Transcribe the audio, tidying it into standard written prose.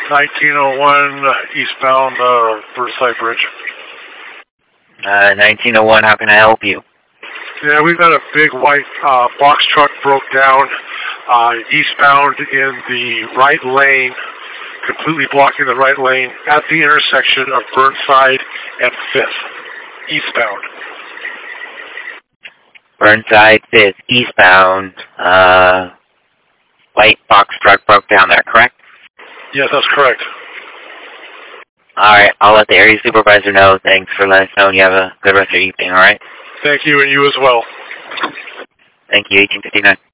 1901 eastbound Burnside Bridge. 1901, how can I help you? Yeah, we've got a big white box truck broke down eastbound in the right lane, completely blocking the right lane at the intersection of Burnside and 5th, eastbound. Burnside 5th, eastbound. White box truck broke down there, correct? Yes, that's correct. Alright, I'll let the area supervisor know. Thanks for letting us know, and you have a good rest of your evening, alright? Thank you, and you as well. Thank you, 1859.